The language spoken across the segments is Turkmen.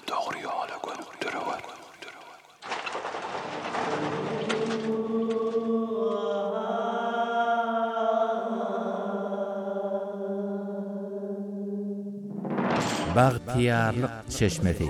doğru yola götürüyor. Baghtiyarlyk çeşmesi.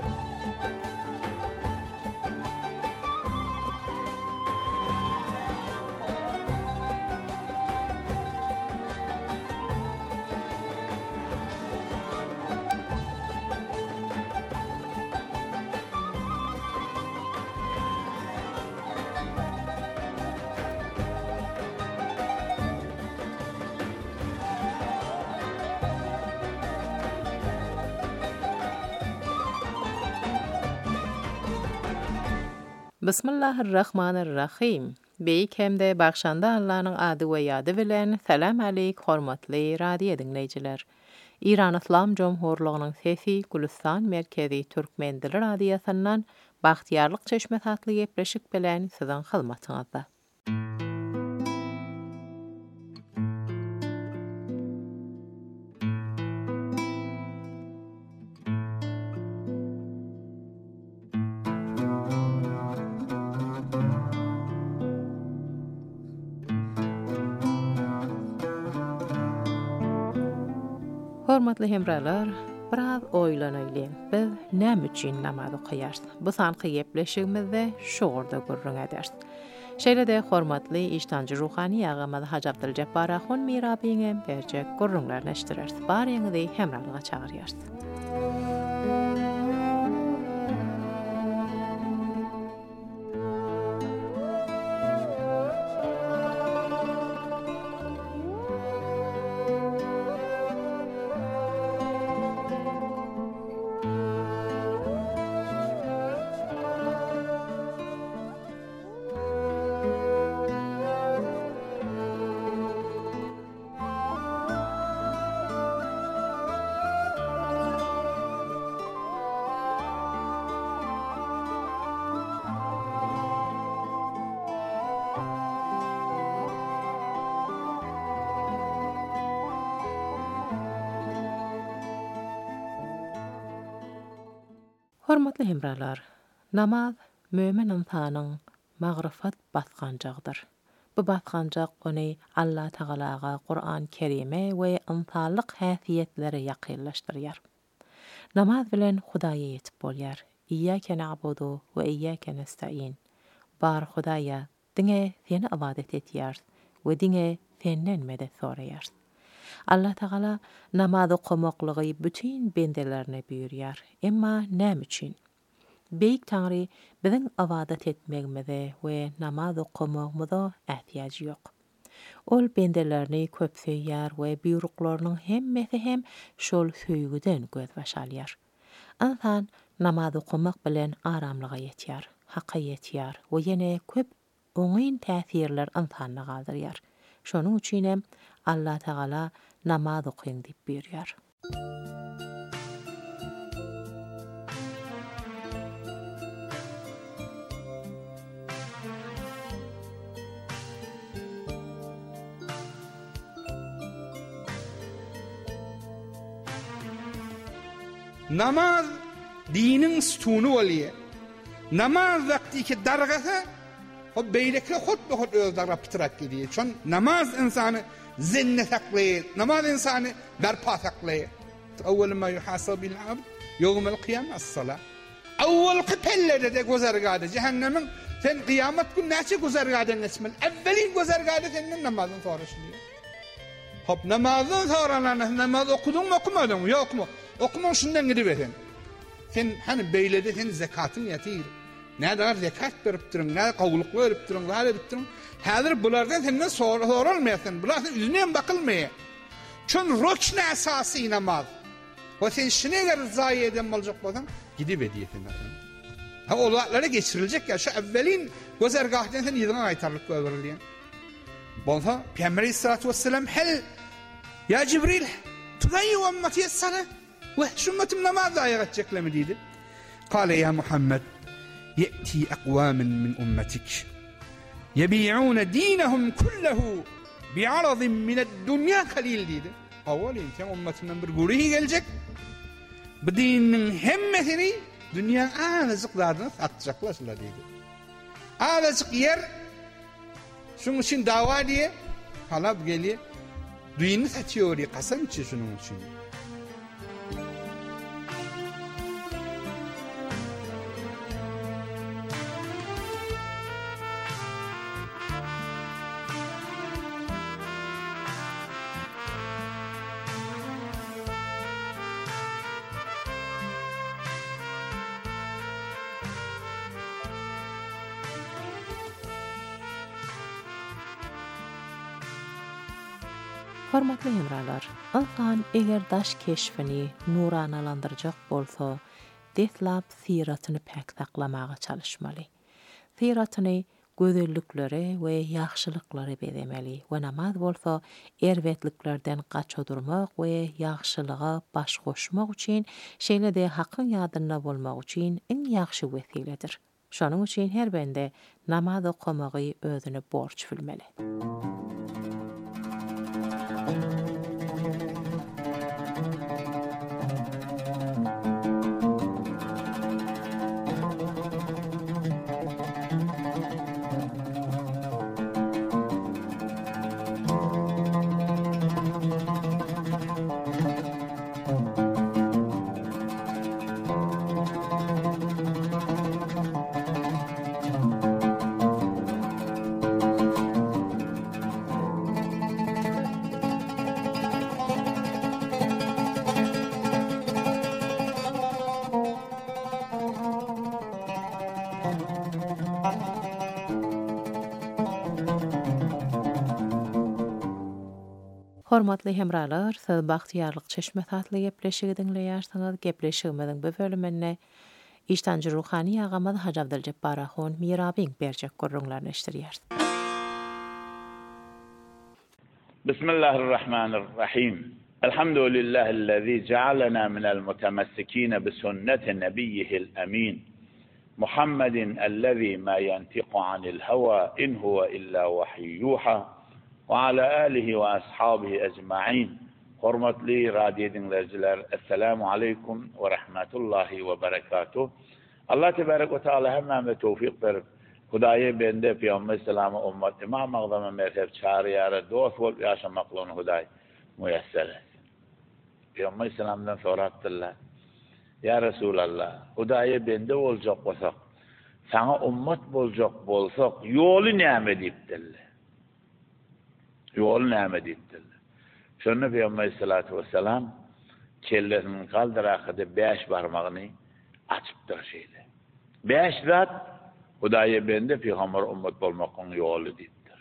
Bismillahirrahmanirrahim. Beýik hemde bagşanda Allah'nyň ady we ýady bilen salam aleyk hormatly radio dinleýijiler. İran Islam Jomhurlygynyň sesi Gülistan merkezi türkmen dili radiosundan Baghtiyarlyk çeşmesi atly gepleşik bilen siziň hyzmatyňyzda. Hormatly hemralar, biraz oýlanaýly. Biz näme üçin namaz okuyarys? Bu sanky gepleşigimizde şoğurda gurrun ederiz. Şeýle-de hormatly iştancı ruhani agamy Haji Abduljabbar Ahun mirabiňe berjek gurrunlar neşdireriz. Baryňyzy hemralyga çagyrýarys. Hormatly hemralar, namaz mömin insanyň magrifat basganjagdyr. Bu basganjak ony Allah Tagalaga Qur'an Kerime we insanlyk häsiýetleri ýakynlaşdyrýar. Namaz bilen Hudaýa ýetip bolýar. İyyake na'budu we iyyake nestaîn. Bar Hudaýa, diňe seni ibadet etýär we diňe senden medet soraýar. Allah Tagala namaz okumaklygy bütün bendelerine buyurýar. Emma näme üçin? Beýik Taňry biziň ibadet etmegimize we namaz okumagymyza ähtiýaji ýok. Ol bendelerini köp söýýär we buyruklarının hemmesi hem şol söýgüden göz başalýar. Insan namaz okumak bilen aramlyga ýetýär, hakka ýetýär we ýene köp oňyn täsirler insanyny galdyrýar. Şonuň üçin hem Allah Tagala namaz okuýun diýip buyurýar. Namaz dinin sütunu bolýar. Namaz wagtyky dargasa o beýlekle hut özlerine pıtırak gidiyor. Çün namaz insanı zinne saklaýar, namaz insanı berpa saklaýar. Awwal ma yuhasabu al-'abd yawm al-qiyamah as-salat. Awwalky pellede de gözergade cehennemin sen kıyamet günü näçe gözergade nesmel. Evvelin gözergade senin namazın soruşulýar. Hop namazın soralan namaz okudun mu okumadın mı? Yok mu? Okuman şundan gidip eten. Sen hani beýlede sen zekatın ýetir. Nädär zekat berip durun, nädär gowluk berip durun, nädär berip durun. Häzir bulardan senden sorulmaýasyn, bulardan üzüne bakylmaýar. Çün rükn esasy namaz. O sen şine zayi eden boljak bolsaň, gidip edýärsin. Ha olatlara geçiriljek ya, şu evvelin gözergahdan sen ýygyň aýtarlyk göwerilýän. Bolsa Peygamber sallallahu aleyhi ve sellem hel ya Cibril tudayyi ummati as-salat ve şummatum namaz aýatjeklemi diýdi. Kale ya Muhammed يأتي أقوام من أمتك يبيعون دينهم كله بعرض من الدنيا قليل dedi. Awalin sen ümmetinden bir guruhi gelecek. Bu dinin hemmesini dünyanın azıcık zadını satacaklar dedi. Azıcık yer şunun için dava diye halap geliyor. Dini satıyor diye kasam içi şunun için. Hormatly hemralar, insan eger daş keşfini nuranalandırjak bolsa, deslap siratyny pek saklamaga çalışmaly. Siratyny gözelliklere we ýagşylyklary bezemeli we namaz bolsa erwetliklerden gaçadurmak we ýagşylyga baş goşmak üçin şeýle-de hakyň ýadyna bolmak üçin iň ýagşy wesiledir. Şonuň üçin her bende namaz okamagy özüne borç bilmeli. Hormatly hemralar, siz Bagtyarlyk Çeşme tatly gepleşigi dinleýärsiňiz. Gepleşigimiziň bu bölümine iştanjy ruhany agamaz Haji Abdyljabbар Ahun Mirabiň berjek görüňlerini eşdirýär. Bismillahirrahmanirrahim. Elhamdülillahi'llezî cealena minel mutemessikîne bi sünneti nebiyyihil emîn. Muhammedin ellezî ma yentiqu anil heva in huve illa vahiyyuha. Ve ala alihi ve ashabihi ecma'in. Hormatly radio dinleyijiler, assalamu aleykum ve rahmetullahi ve berekatuh. Allah tebarek ve taala hemme tevfik berip, Hudaýa bende Peygamber sallallahu ummat imam agdama mezhep çağrıýara dost bolup ýaşamaklaryny Hudaý müyesser etsin. Peygamber sallamdan soratdylar. Ya Resulallah, Hudaýa bende boljak bolsak, sana ummat boljak bolsak, ýoly näme diýipdiler? Ýoly näme diýipdiler? Şonu Peygamber sallallahu vesselam kellesiniň galdyrakynda 5 barmagyny açypdyr şeýle. 5 zat Hudaýa bende Peygamber ummat bolmakyň ýoly diýipdir.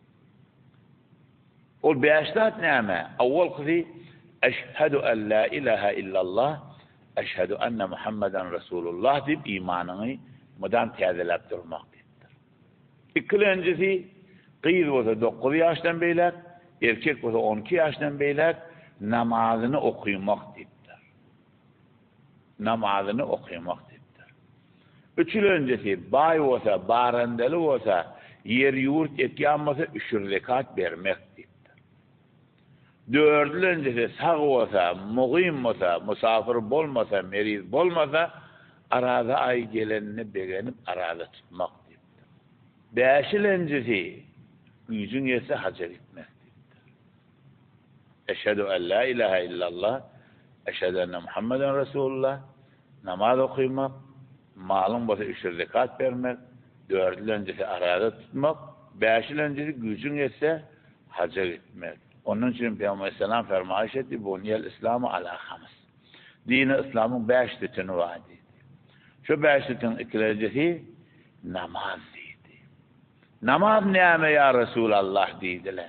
Ol 5 zat näme? Awwal gyzy eşhedü en la ilaha illallah, eşhedü enne Muhammeden Resulullah diýip imanyny mudan täzeläp durmak diýipdir. İkincisi Qyz bolsa 9 ýaşdan beýler, erkek bolsa 12 ýaşdan beýler namazyny okuýmak diýipdir. Namazyny okuýmak diýipdir. Üçüncüsi baý bolsa, barandaly bolsa, ýer ýurt etýän bolsa 3 rekat bermek diýipdir. Dördüncüsi sag bolsa, muqim bolsa, musafir bolmasa, meriz bolmasa, arada ay gelenini begenip arada tutmak diýipdir. Beşincisi gücün yetse hacer etmek diýipdir. Eşhedü en la ilahe illallah, eşhedü enne Muhammeden Resulullah, namaz okuymak, malın bolsa 3 rekat vermek, dördüncüsi arada tutmak, beşincisi gücün yetse hacer etmek. Onun için Peygamber sallallahu fermaýş etdi, "Buniyel İslamu ala hams." Dini İslam'ın 5 tütünü var dedi. Şu 5 tütün ikincisi namaz dedi. Namaz näme ya Resulallah dediler.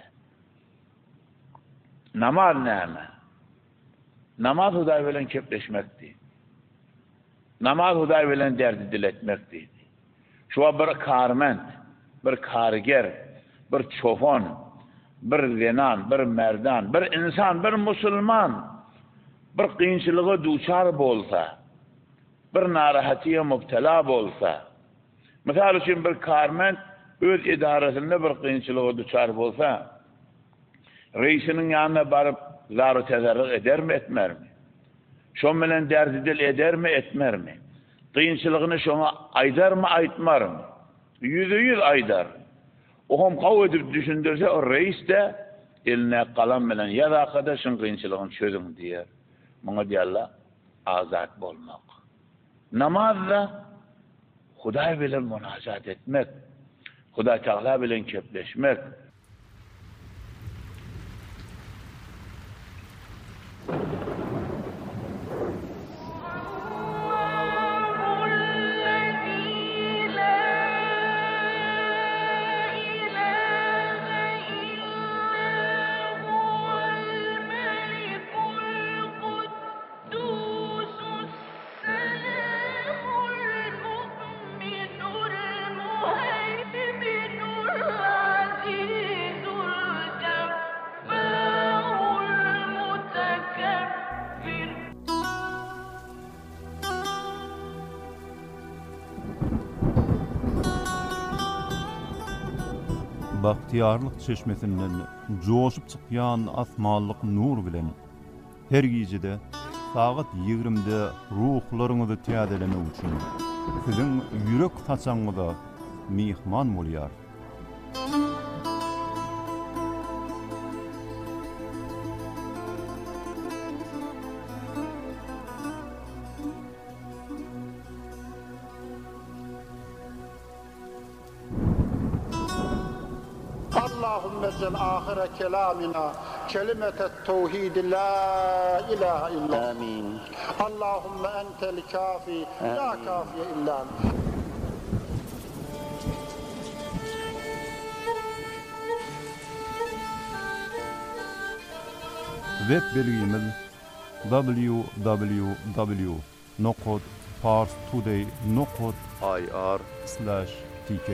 Namaz näme? Namaz Hudaý bilen kepleşmekdi. Namaz Hudaý bilen derdi diletmekdi. Şu bir karment, bir karger, bir çofon, bir zenan, bir merdan, bir insan, bir musulman, bir qiyinçylyga duçar bolsa, bir narahatyga mubtala bolsa, misal üçin bir karment öz idarasynda bir qiyinçylyga duçar bolsa, reisiniň ýanyna baryp zary tezerrik edermi, etmermi? Şon bilen derdi dil edermi, etmermi? Kıyınçılığını şona aydar mı, aytmar mı? %100 aydar. Ohum kav edip düşündürse o reis de eline kalam bilen ya da arkadaşın kıyınçılığını çözün diyer. Buna diyallah azat bolmak. Namazda Huday bilen münacat etmek, Huday Teala bilen köpleşmek. Bahtiyarlyk çeşmesinden joşup çykýan asmanlyk nur bilen her gijede saat 20-de ruhlaryňyzy täzelemek üçin siziň ýürek taçaňyza mihman bolýar. Allahümme cel ahire kelamina kelimetet tevhid la ilahe illa. Amin. Allahümme entel kafi la kafiye illa. Web belgimiz www.parstoday.ir/tk.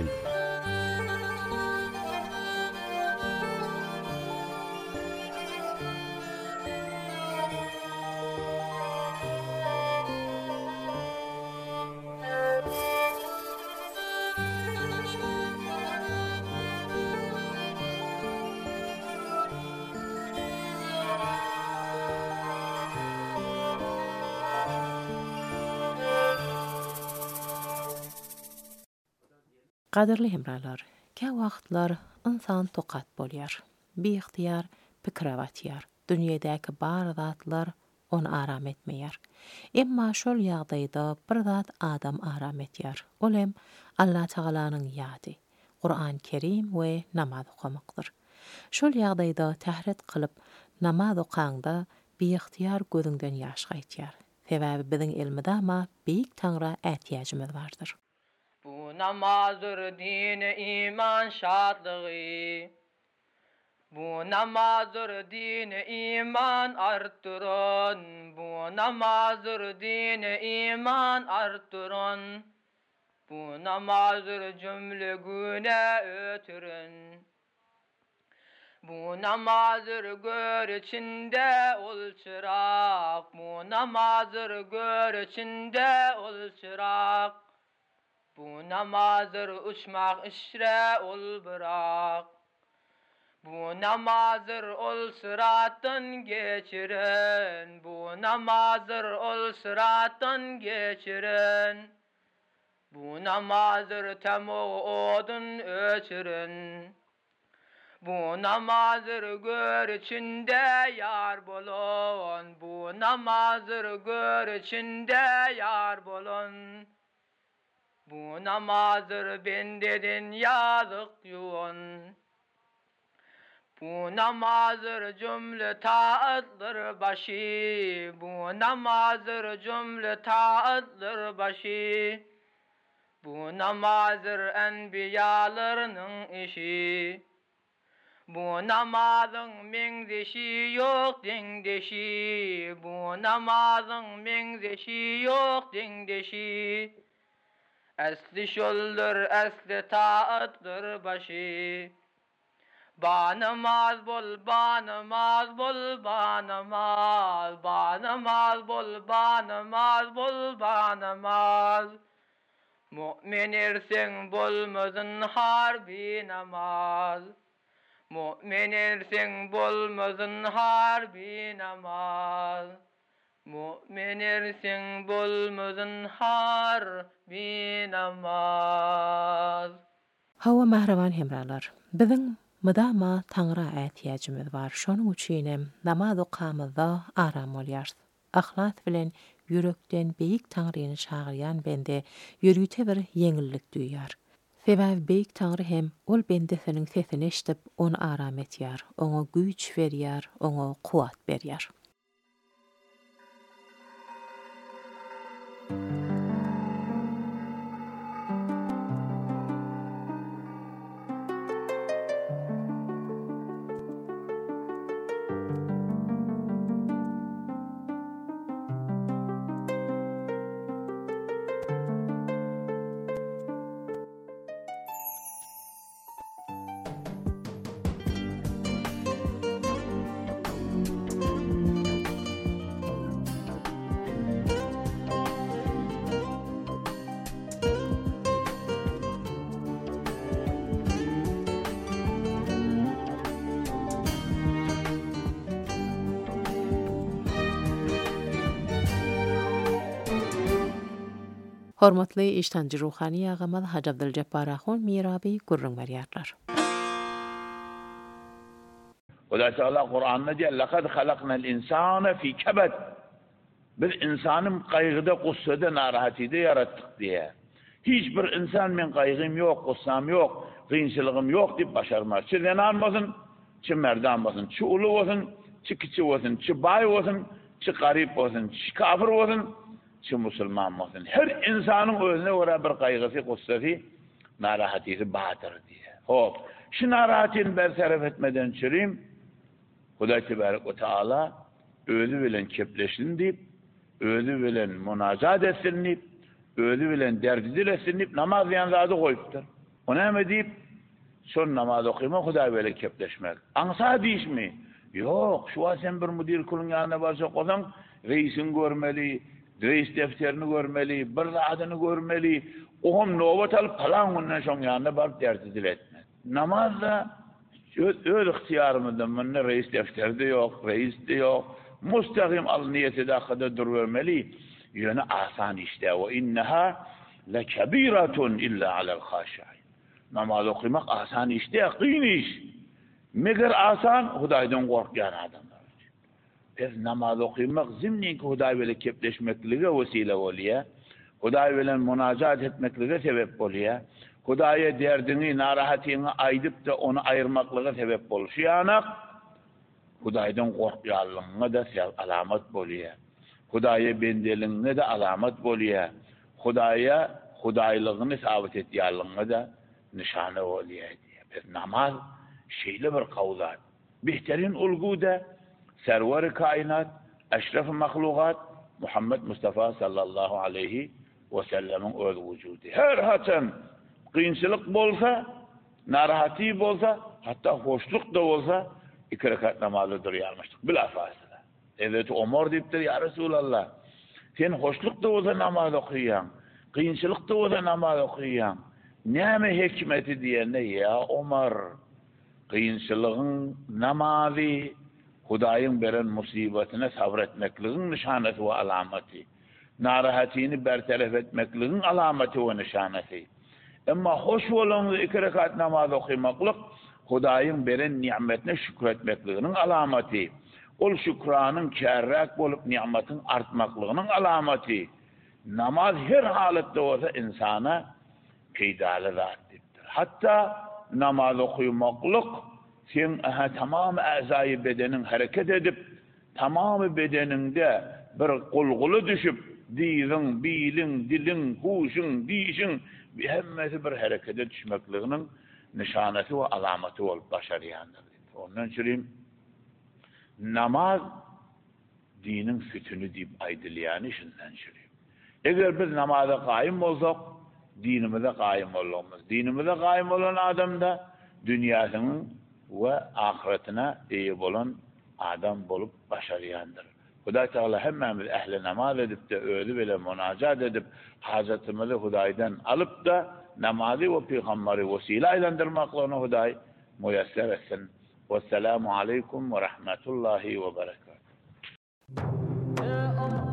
Qadirli hemralar, kä wagtlar insan toqat bolýar. Biýihtiyar pikirawatyar. Dünýedäki bar zatlar onu aram etmeýär. Emma şol ýagdaýda bir zat adam aram etýär. Ol hem Allah Taalanyň ýady, Qur'an Kerim we namaz okamakdyr. Şol ýagdaýda tahrit qylyp namaz okaňda biýihtiyar gözüňden ýaş gaýtýar. Sebäbi biziň ilmidama beýik Taňra ätýäjimiz bardyr. Bu namazdır din iman şadlığı. Bu namazdır din iman arttırın. Bu namazdır din iman arttırın. Bu namazdır cümle güne ötürün. Bu namazdır gör içinde ol çırak. Bu namazdır gör içinde ol çırak. Bu namazdır uçmak işre ol bırak. Bu namazdır ol sırattan geçirin. Bu namazdır ol sırattan geçirin. Bu namazdır temo odun öçürün. Bu namazdır gör içinde yar bolun. Bu namazdır gör içinde yar bolun. Bu namazdır bendedin yazık yuğun. Bu namazdır cümle taatdır başı. Bu namazdır cümle taatdır başı. Bu namazdır enbiyalarının işi. Bu namazın mengzeşi yok dengdeşi. Bu namazın mengzeşi yok dengdeşi. Esli şoldur, esli taatdır başı. Banamaz bol, banamaz bol, banamaz. Banamaz bol, banamaz bol, banamaz. Mu'min ersen bolmazın harbi namaz. Mu'min ersen bolmazın harbi namaz. Mümin ersin bolmazın har bir namaz. Hawa mahraman hemralar. Biziň mydama Taňra ätýäjimiz bar. Şonuň üçinem namaz okamyzda aram bolýar. Ahlat bilen yürekden beýik Taňryny şagyrýan bende ýürüýte bir yeňillik duýýar. Sebäbi beýik Taňry hem ol bendesiniň sesini eşitip onu aram etýär, oňa güýç berýär, oňa kuwat berýär. Hormatly iştancı ruhani ýagamaz Hacı Abdülcebbar Ahun Mirabi gurrun berýärler. Allah Teala Kur'an'da diyor: "Laqad halaqnal insana fi kabad." Biz insanı kaygıda, gussada, narahatide yarattık diye. Hiçbir insan men kaygım yok, gussam yok, kıyınçılığım yok deyip başarmaz. Çi zenan bolsun, çi merdan bolsun, çi ulu bolsun, çi kiçi bolsun, çi bay bolsun, çi garip bolsun, çi kafir bolsun, çi musulman bolsun. Her insanın özüne göre bir kaygısı, gussası, narahatisi badır diye. Hop, şu narahatini bertaraf etmeden çürüyüm, Hudaý Tebarek we Taala özü bilen kepleşin deyip, özü bilen munajat etsin deyip, özü bilen derdi dilesin deyip namaz ýan zady goýupdyr. Ona näme deyip, şol namaz okuyma Hudaý bilen kepleşmek. Aňsa diýişmi? Ýok, şu sen bir mudir kulun ýanyna barsa gozaň, reisin görmeli, reis defterini görmeli, bir zadyny görmeli, oňam nobat alyp falan günden şoň ýanyna baryp derdi diletmek. Namazda öz ihtiyarımızda mınne reis defterde yok, reis de yok. Mustaqim al niyeti dakada durvermeli. Yönü asan işte. Ve inneha lekebiratun illa alel haşayn. Namaz okumak asan işte, kıyın iş. Meger asan, Hudaýdan korkyan adamlar. Biz namaz okumak zimnin ki Hudaý bilen kepleşmeklige vesile bolýar. Hudaý bilen munajat etmeklige sebep bolýar. Hudaýa derdini, narahatyny aýdyp da onu aýyrmaklyga sebep bolýanak, Hudaýdan gorkýanlygyna da alamat bolýar. Hudaýa bendeligiňe de alamat bolýar. Hudaýa Hudaýlygyny sabit etýänligiňe de nişana bolýar. Biz namaz şeýle bir kawzat. Behterin ulguda serwer-i kainat, eşref-i mahlukat Muhammed Mustafa sallallahu aleyhi ve sellem'in öz vücudu. Her haçan kıyınçılık bolsa, narahatî bolsa, hatta hoşluk da bolsa, 2 rekat namazı durýarmışdyk bila fasıla. Evet, Ömer diýipdir: "Ya Resulallah, sen hoşluk da bolsa namaz okuyýan, kıyınçılık da bolsa namaz okuyýan. Näme hikmeti diýende, ya Ömer, kıyınçylygyň namazy Hudaýyň beren musibetine sabretmekligiň nişanasy we alamaty. Narahatyny bertaraf etmekligiň alamaty we nişanasy. Emma hoş bolan 2 rekat namaz okumaklyk Hudaýyň beren nimetine şükretmekliginiň alamaty. Ol şükranyň kärrak bolup nimetin artmaklygynyň alamaty. Namaz her halatda bolsa insana peýdaly zatdyr. Hatta namaz okumaklyk sen tamam äzaý bedenin hareket edip, tamam bedeninde bir gulguly düşüp, diýiň, biýiň, diliň, huşuň, diýişiň hemmesi bir harekete düşmekliginiň nişanasy we alamaty bolup başarýandyr. Ondan çürüm namaz diniň sütünü diýip aýdylýany şundan çürüm. Eger biz namaza gaýym bolsak, dinimize gaýym bolmamyz. Dinimize gaýym bolan adamda dünýäsiň we ahiretine eýe bolan adam bolup başarýandyr. Hudaý Teala hemmemiz ehli namaz edip de özü bilen munajat edip hajatymyzy Hudaýdan alyp da namazy we peýgamberi vesile aýlandyrmaklygyny Hudaý muýasser etsin. Vesselamu aleykum ve rahmetullahi ve berekatuh.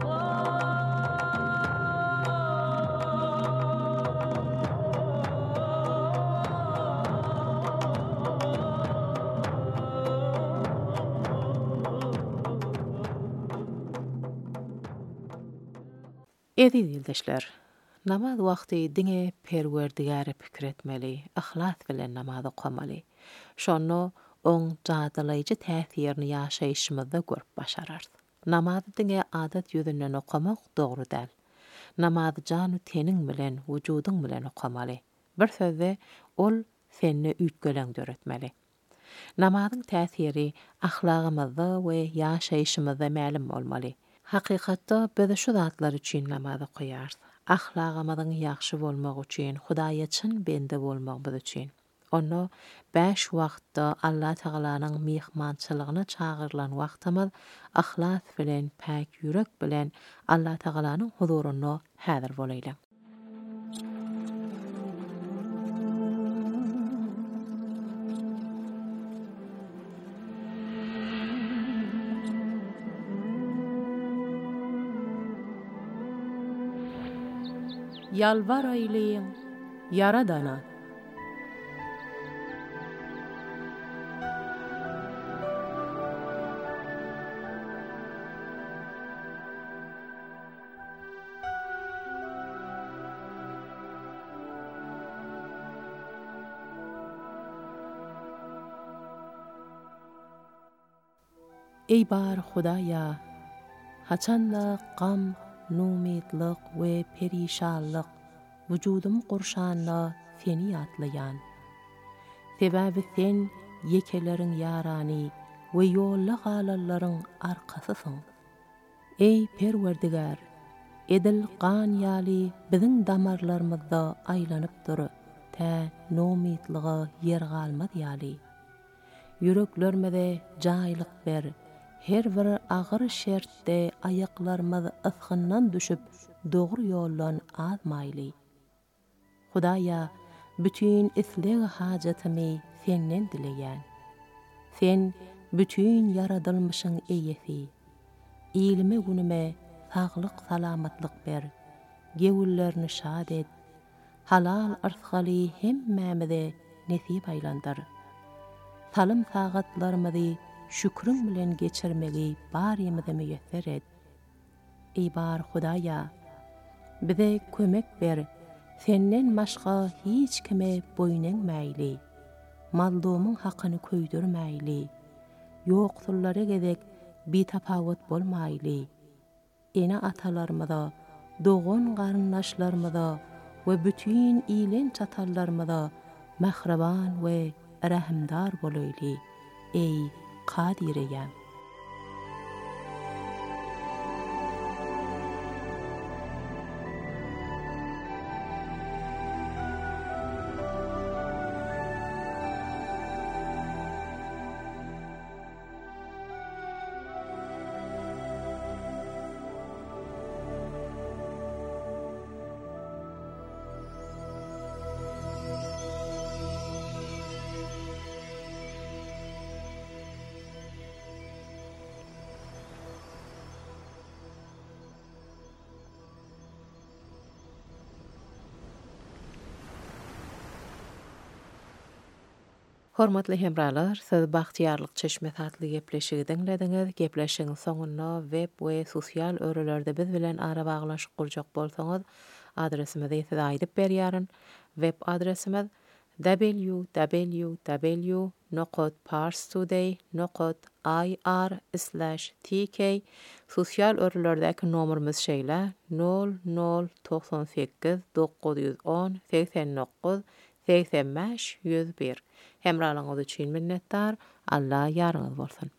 Edi dildeşler, namaz wagty diňe Perwerdigäre pikir etmeli, ihlas bilen namaz okamaly. Şonu oň jadalyjy täsirini ýaşaýyşymyzda görüp başararys. Namaz diňe adat ýüzünden okamak dogry däl. Namaz jany teniň bilen, wujudyň bilen okamaly. Bir sözde ol seni üýtgelen döretmeli. Namazyň täsiri ahlagymyzda we ýaşaýyşymyzda ma'lum bolmaly. Hakykatda biz şu zatlar üçin namaz okuyarys. Ahlagymyzyň ýagşy bolmagy üçin, Hudaýa çyn bende bolmagy üçin. Onu 5 wagtda Allah Taalanyň mihmançylygyna çagyrlan wagtymyz ahlas bilen, pak ýürek bilen Allah Taalanyň huzuruna häzir bolaýlar. Yalvar ayleyin Yaradana. Ey bar Hudaýa, haçanda gam, numidlik we perişanlyk wujudum gurşanna seni ýatlaýan. Sebäbi sen yekeleriň ýarany we ýolla galalaryň arkasysyň. Ey Perwerdigar, edil gan ýaly biziň damarlarymyzda aýlanyp dur, tä numidligy ýer galmaz ýaly. Yüreklerimize jaýlyk ber. Her bir agyr şertde ayaklarymyz ısgyndan düşüp dogry ýollan azmaýly. Hudaýa, bütün isleg hajatymy senden dileýän. Sen bütün yaradylmyşyň eýesi. Ilmi günüme saglyk salamatlyk ber. Gewüllerini şad et. Halal arzgaly hemmämize nesip aýlandyr. Salym sagatlarymyzy şükrün bilen geçirmeli barymyzy müýesser et. Ey bar Hudaýa, bize kömek ber. Senden başga hiç kime boýunmaýly. Mazlumyň hakyny köýdürmäýli. Ýoksullara gezek bitapawut bolmaýly. Ene atalarymyza, dogan garyndaşlarymyza we bütün ilen çatallarymyza mahraban we rahimdar bolaýly. Ey Kadireyem. Hormatly hemralar, siz Bagtyarlyk Çeşme tatly gepleşigi dinlediňiz. Gepleşigiň soňuna web we sosial örelerde biz bilen ara baglaşyp boljak bolsaňyz, adresimizi ýa-da aýdyp berýärin. Web adresimiz www.parstoday.ir/tk. Sosial örelerdäki nomerimiz şeýle 0098 910 89 85 101. Hemralaňyz üçin minnetdar. Allah ýarňyz bolsun.